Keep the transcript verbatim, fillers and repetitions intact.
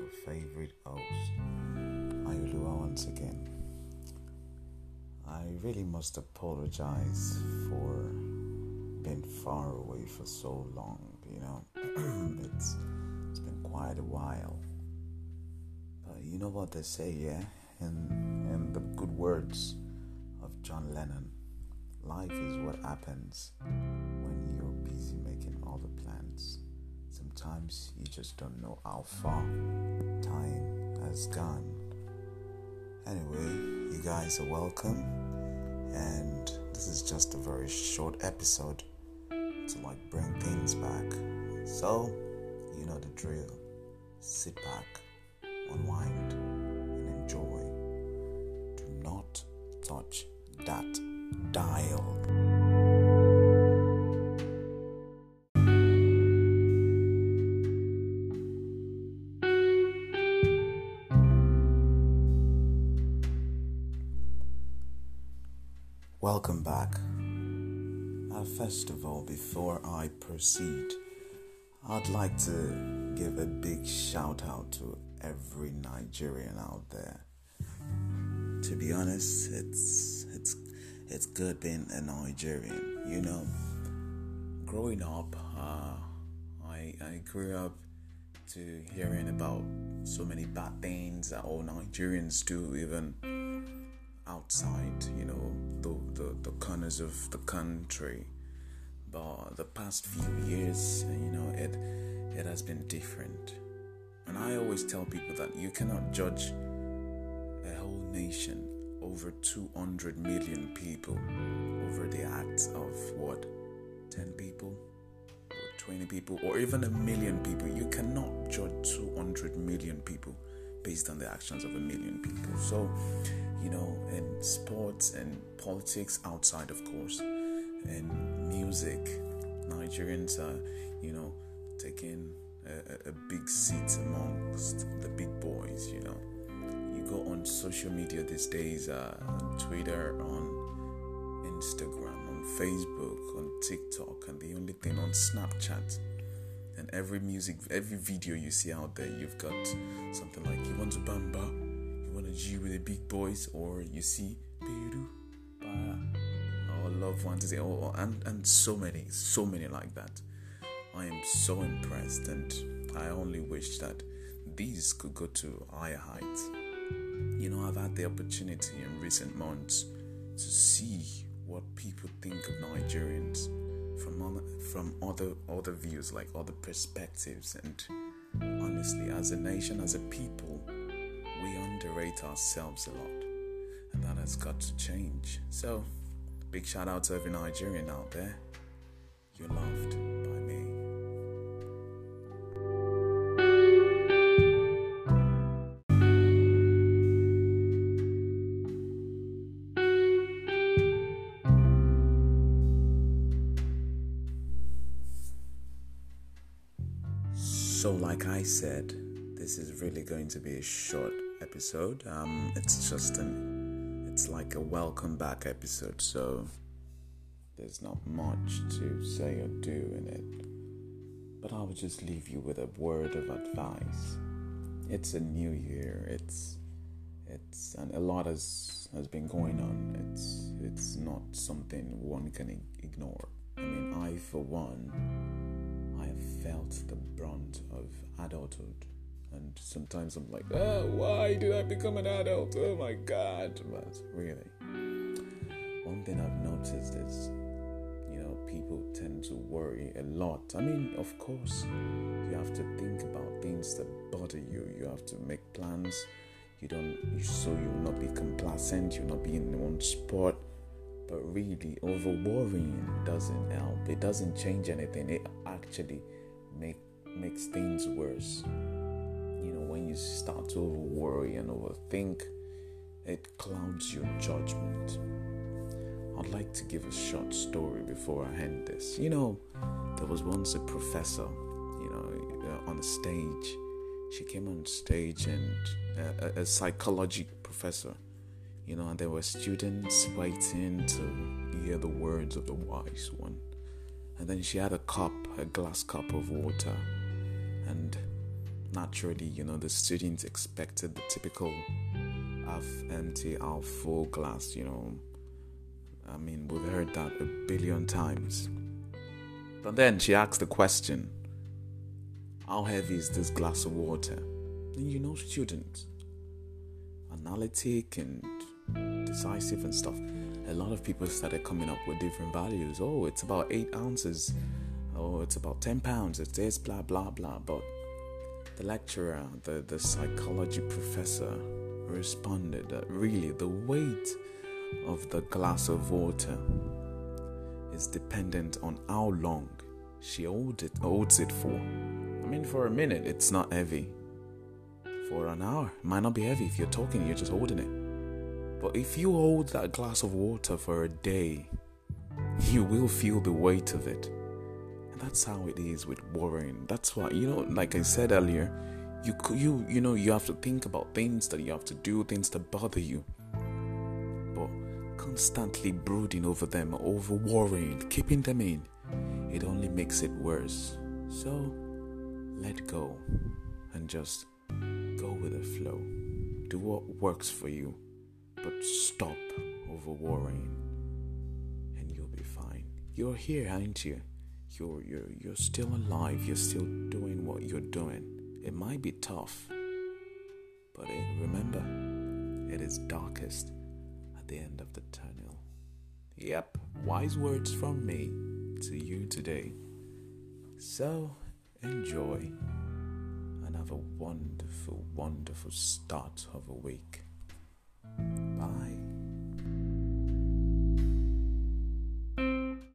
your favorite host, Ayolua, once again. I really must apologize for being far away for so long, you know. it's it's been quite a while. But you know what they say, yeah? In in the good words of John Lennon, life is what happens when you're busy making other plans. Sometimes you just don't know how far time has gone. Anyway, you guys are welcome, and this is just a very short episode to like bring things back. So, you know the drill. Sit back, unwind, and enjoy. Do not touch that dial. Welcome back. Uh, first of all, before I proceed, I'd like to give a big shout out to every Nigerian out there. To be honest, it's it's it's good being a Nigerian. You know, growing up, uh, I I grew up to hearing about so many bad things that all Nigerians do, even outside, you know, the, the the corners of the country. But the past few years, you know, it it has been different. And I always tell people that you cannot judge a whole nation, over two hundred million people, over the acts of what, ten people, or twenty people, or even a million people. You cannot judge two hundred million people based on the actions of a million people. So, you know, in sports and politics outside, of course, and music, Nigerians are, you know, taking a, a big seat amongst the big boys, you know. You go on social media these days, uh, on Twitter, on Instagram, on Facebook, on TikTok, and the only thing on Snapchat. And every music, every video you see out there, you've got something like, you want to bamba, you want to G with the big boys, or you see Peru, Para, or Love One to say, oh, and, and so many, so many like that. I am so impressed, and I only wish that these could go to higher heights. You know, I've had the opportunity in recent months to see what people think of Nigerians from other, from other other views, like other perspectives, and honestly, as a nation, as a people, we underrate ourselves a lot, and that has got to change. So, big shout out to every Nigerian out there. You're loved by me. So, like I said, this is really going to be a short episode. Um, it's just an, it's like a welcome back episode. So there's not much to say or do in it. But I will just leave you with a word of advice. It's a new year. It's it's and a lot has has been going on. It's it's not something one can ignore. I mean, I for one, I have felt the brunt of adulthood, and sometimes I'm like, oh, why did I become an adult? Oh my God! But really, one thing I've noticed is, you know, people tend to worry a lot. I mean, of course, you have to think about things that bother you. You have to make plans. You don't, so you will not be complacent. You'll not be in one spot. But really, over worrying doesn't help. It doesn't change anything. It actually make makes things worse. You know, when you start to over worry and overthink, it clouds your judgment. I'd like to give a short story before I end this. You know, there was once a professor, you know, uh, on a stage. She came on stage, and uh, a, a psychology professor, you know, and there were students waiting to hear the words of the wise one. And then she had a cup, a glass cup of water, and naturally, you know, the students expected the typical half empty, half full glass, you know. I mean, we've heard that a billion times. But then she asked the question, how heavy is this glass of water? And you know, students, analytic and decisive and stuff, a lot of people started coming up with different values. Oh, it's about eight ounces. Oh, it's about ten pounds. It's this, blah, blah, blah. But the lecturer, the, the psychology professor, responded that really the weight of the glass of water is dependent on how long she holds it, holds it for. I mean, for a minute, it's not heavy. For an hour, it might not be heavy. If you're talking, you're just holding it. But if you hold that glass of water for a day, you will feel the weight of it. And that's how it is with worrying. That's why, you know, like I said earlier, you you you know, you have to think about things that you have to do, things that bother you. But constantly brooding over them, over worrying, keeping them in, it only makes it worse. So let go and just go with the flow. Do what works for you, but stop over worrying, and you'll be fine. You're here, aren't you? You're you're you're still alive. You're still doing what you're doing. It might be tough, but it, remember, it is darkest at the end of the tunnel. Yep, wise words from me to you today. So enjoy and have a wonderful, wonderful start of a week.